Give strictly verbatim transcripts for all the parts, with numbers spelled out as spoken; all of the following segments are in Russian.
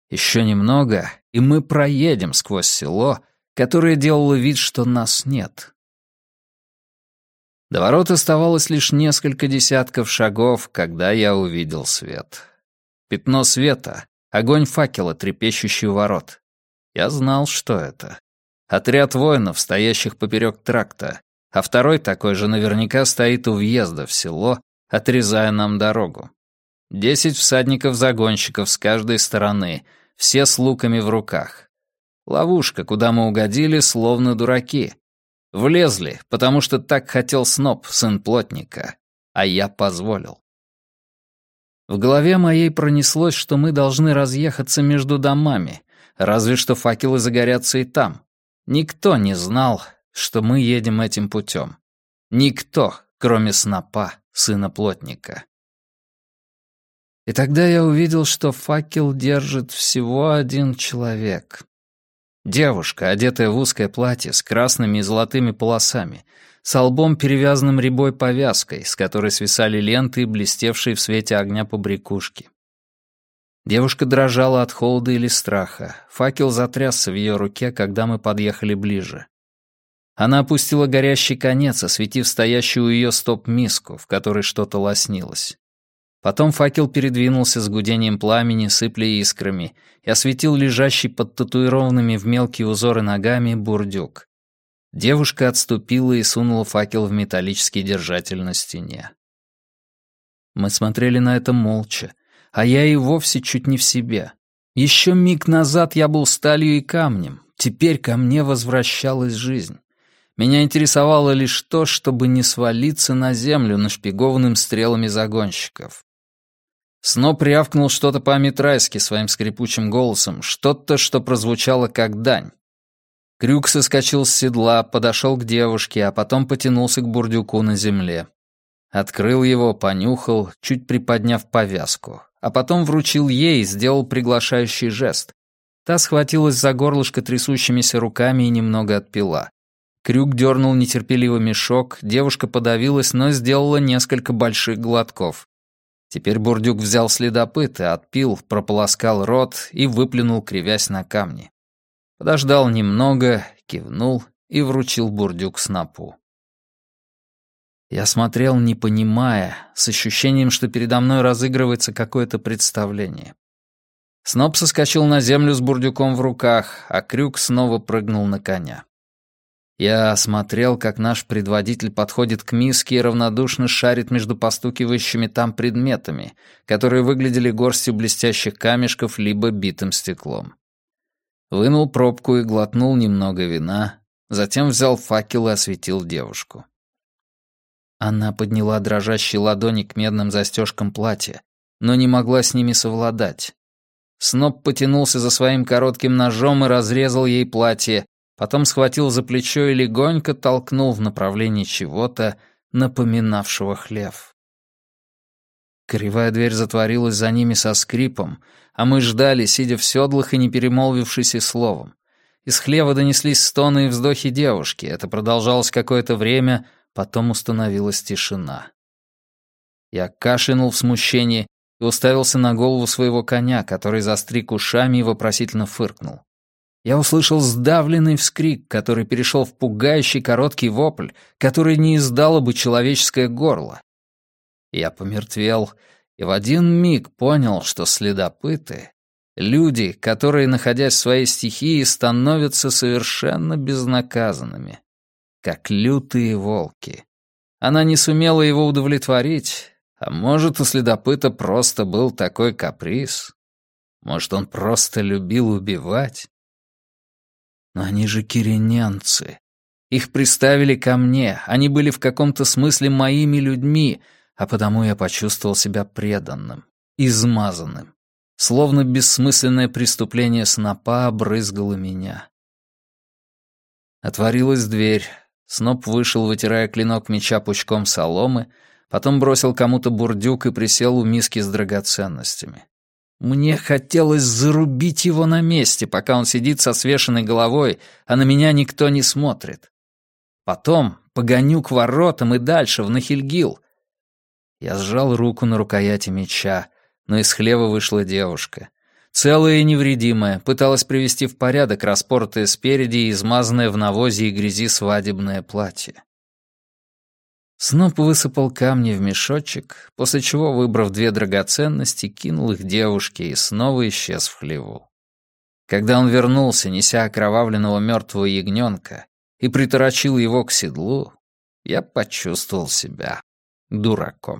Еще немного, и мы проедем сквозь село, которое делало вид, что нас нет. До ворот оставалось лишь несколько десятков шагов, когда я увидел свет. Пятно света, огонь факела, трепещущий у ворот. Я знал, что это. Отряд воинов, стоящих поперек тракта, а второй такой же наверняка стоит у въезда в село, отрезая нам дорогу. Десять всадников-загонщиков с каждой стороны, все с луками в руках. Ловушка, куда мы угодили, словно дураки. Влезли, потому что так хотел Сноп, сын плотника, а я позволил. В голове моей пронеслось, что мы должны разъехаться между домами, разве что факелы загорятся и там. Никто не знал, что мы едем этим путем. Никто, кроме Снопа, сына плотника. И тогда я увидел, что факел держит всего один человек. Девушка, одетая в узкое платье с красными и золотыми полосами, с лбом, перевязанным рябой повязкой, с которой свисали ленты, блестевшие в свете огня побрякушки. Девушка дрожала от холода или страха. Факел затрясся в ее руке, когда мы подъехали ближе. Она опустила горящий конец, осветив стоящую у ее стоп миску, в которой что-то лоснилось. Потом факел передвинулся с гудением пламени, сыпля искрами, и осветил лежащий под татуированными в мелкие узоры ногами бурдюк. Девушка отступила и сунула факел в металлический держатель на стене. Мы смотрели на это молча, а я и вовсе чуть не в себе. Еще миг назад я был сталью и камнем, теперь ко мне возвращалась жизнь. Меня интересовало лишь то, чтобы не свалиться на землю, нашпигованным стрелами загонщиков. Сноп рявкнул что-то по-амитрайски своим скрипучим голосом, что-то, что прозвучало как дань. Крюк соскочил с седла, подошел к девушке, а потом потянулся к бурдюку на земле. Открыл его, понюхал, чуть приподняв повязку, а потом вручил ей и сделал приглашающий жест. Та схватилась за горлышко трясущимися руками и немного отпила. Крюк дернул нетерпеливо мешок, девушка подавилась, но сделала несколько больших глотков. Теперь бурдюк взял следопыта, отпил, прополоскал рот и выплюнул, кривясь на камни. Подождал немного, кивнул и вручил бурдюк Снопу. Я смотрел, не понимая, с ощущением, что передо мной разыгрывается какое-то представление. Сноп соскочил на землю с бурдюком в руках, а Крюк снова прыгнул на коня. Я смотрел, как наш предводитель подходит к миске и равнодушно шарит между постукивающими там предметами, которые выглядели горстью блестящих камешков либо битым стеклом. Вынул пробку и глотнул немного вина, затем взял факел и осветил девушку. Она подняла дрожащие ладони к медным застежкам платья, но не могла с ними совладать. Сноп потянулся за своим коротким ножом и разрезал ей платье, потом схватил за плечо и легонько толкнул в направлении чего-то, напоминавшего хлев. Кривая дверь затворилась за ними со скрипом, а мы ждали, сидя в седлах и не перемолвившись и словом. Из хлева донеслись стоны и вздохи девушки. Это продолжалось какое-то время, потом установилась тишина. Я кашлянул в смущении и уставился на голову своего коня, который застриг ушами и вопросительно фыркнул. Я услышал сдавленный вскрик, который перешел в пугающий короткий вопль, который не издало бы человеческое горло. Я помертвел и в один миг понял, что следопыты — люди, которые, находясь в своей стихии, становятся совершенно безнаказанными, как лютые волки. Она не сумела его удовлетворить, а может, у следопыта просто был такой каприз. Может, он просто любил убивать. Но они же киренянцы. Их приставили ко мне, они были в каком-то смысле моими людьми, а потому я почувствовал себя преданным, измазанным. Словно бессмысленное преступление Снопа обрызгало меня. Отворилась дверь. Сноп вышел, вытирая клинок меча пучком соломы, потом бросил кому-то бурдюк и присел у миски с драгоценностями. Мне хотелось зарубить его на месте, пока он сидит со свешенной головой, а на меня никто не смотрит. Потом погоню к воротам и дальше, в Нахильгил. Я сжал руку на рукояти меча, но из хлева вышла девушка. Целая и невредимая, пыталась привести в порядок распоротое спереди и измазанное в навозе и грязи свадебное платье. Сноп высыпал камни в мешочек, после чего, выбрав две драгоценности, кинул их девушке и снова исчез в хлеву. Когда он вернулся, неся окровавленного мертвого ягненка, и приторочил его к седлу, я почувствовал себя дураком.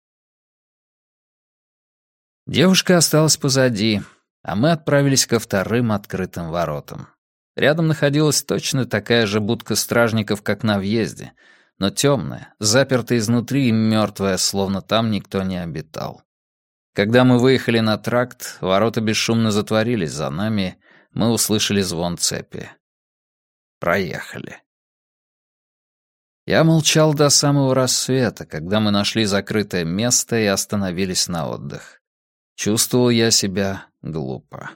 Девушка осталась позади, а мы отправились ко вторым открытым воротам. Рядом находилась точно такая же будка стражников, как на въезде, но темная, запертая изнутри и мертвая, словно там никто не обитал. Когда мы выехали на тракт, ворота бесшумно затворились за нами, мы услышали звон цепи. Проехали. Я молчал до самого рассвета, когда мы нашли закрытое место и остановились на отдых. Чувствовал я себя глупо.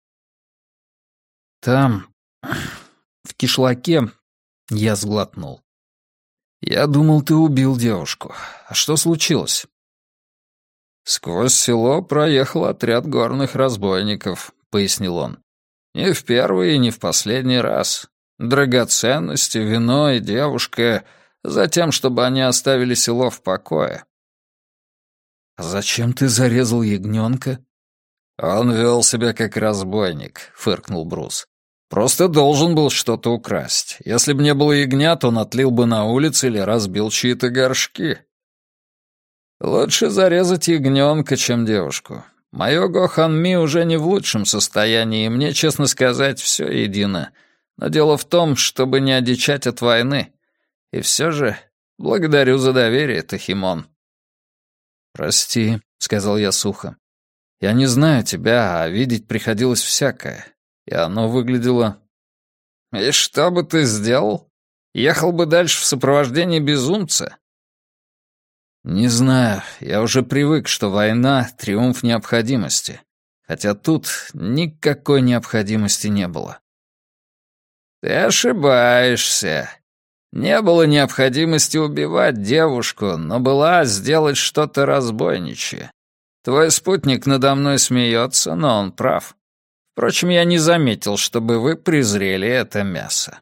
Там, в кишлаке, я сглотнул. «Я думал, ты убил девушку. А что случилось?» «Сквозь село проехал отряд горных разбойников», — пояснил он. «Не в первый и не в последний раз. Драгоценности, вино и девушка, затем, чтобы они оставили село в покое». «А зачем ты зарезал ягненка?» «Он вел себя как разбойник», — фыркнул Брус. «Просто должен был что-то украсть. Если бы не было ягнят, он отлил бы на улице или разбил чьи-то горшки». «Лучше зарезать ягненка, чем девушку. Мое Гоханми уже не в лучшем состоянии, и мне, честно сказать, все едино. Но дело в том, чтобы не одичать от войны. И все же благодарю за доверие, Тахимон». «Прости», — сказал я сухо. «Я не знаю тебя, а видеть приходилось всякое. И оно выглядело...» «И что бы ты сделал? Ехал бы дальше в сопровождении безумца?» «Не знаю, я уже привык, что война — триумф необходимости. Хотя тут никакой необходимости не было». «Ты ошибаешься. Не было необходимости убивать девушку, но была сделать что-то разбойничье. Твой спутник надо мной смеется, но он прав. Впрочем, я не заметил, чтобы вы презрели это мясо».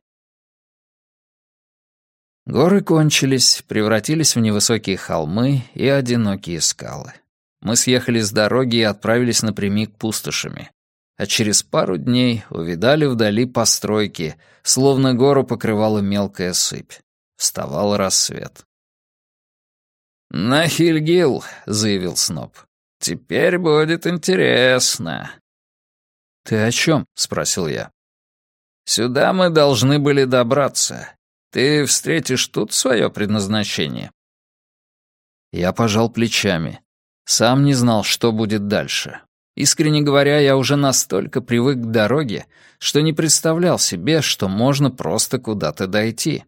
Горы кончились, превратились в невысокие холмы и одинокие скалы. Мы съехали с дороги и отправились напрямик пустошами. А через пару дней увидали вдали постройки, словно гору покрывала мелкая сыпь. Вставал рассвет. «На Хильгил», — заявил Сноп. «Теперь будет интересно». «Ты о чем?» — спросил я. «Сюда мы должны были добраться. Ты встретишь тут свое предназначение?» Я пожал плечами. Сам не знал, что будет дальше. Искренне говоря, я уже настолько привык к дороге, что не представлял себе, что можно просто куда-то дойти.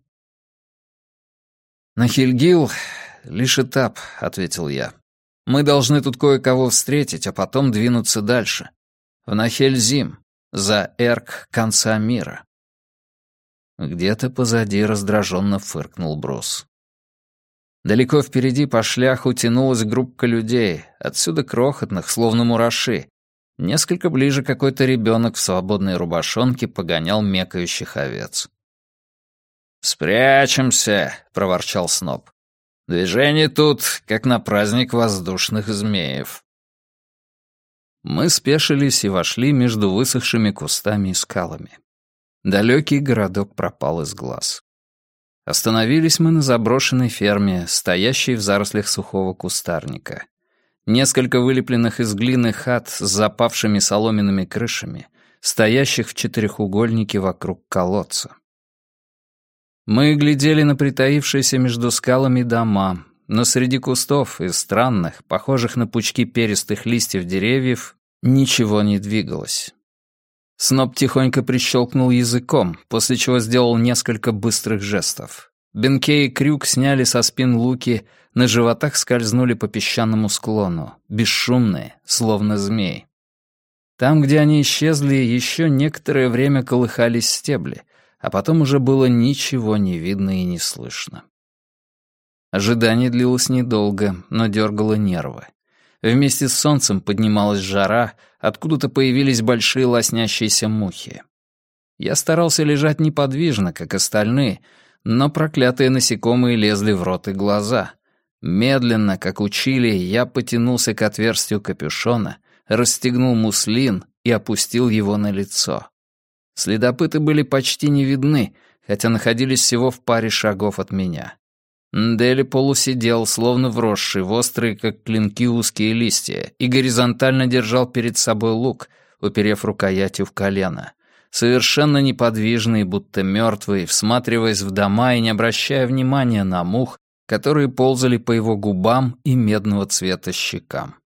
«На Хильгил лишь этап», — ответил я. «Мы должны тут кое-кого встретить, а потом двинуться дальше. В Нахельзим, за Эрк конца мира». Где-то позади раздраженно фыркнул Брус. Далеко впереди по шляху тянулась группка людей, отсюда крохотных, словно мураши. Несколько ближе какой-то ребенок в свободной рубашонке погонял мекающих овец. «Спрячемся», — проворчал Сноп. «Движение тут, как на праздник воздушных змеев». Мы спешились и вошли между высохшими кустами и скалами. Далекий городок пропал из глаз. Остановились мы на заброшенной ферме, стоящей в зарослях сухого кустарника. Несколько вылепленных из глины хат с запавшими соломенными крышами, стоящих в четырехугольнике вокруг колодца. Мы глядели на притаившиеся между скалами дома, но среди кустов и странных, похожих на пучки перистых листьев деревьев, ничего не двигалось. Сноп тихонько прищелкнул языком, после чего сделал несколько быстрых жестов. Бенкей и Крюк сняли со спин луки, на животах скользнули по песчаному склону, бесшумные, словно змеи. Там, где они исчезли, еще некоторое время колыхались стебли, а потом уже было ничего не видно и не слышно. Ожидание длилось недолго, но дергало нервы. Вместе с солнцем поднималась жара, откуда-то появились большие лоснящиеся мухи. Я старался лежать неподвижно, как остальные, но проклятые насекомые лезли в рот и глаза. Медленно, как учили, я потянулся к отверстию капюшона, расстегнул муслин и опустил его на лицо. Следопыты были почти не видны, хотя находились всего в паре шагов от меня. Ndeli полусидел, словно вросший в острые, как клинки, узкие листья, и горизонтально держал перед собой лук, уперев рукоятью в колено. Совершенно неподвижный, будто мертвый, всматриваясь в дома и не обращая внимания на мух, которые ползали по его губам и медного цвета щекам.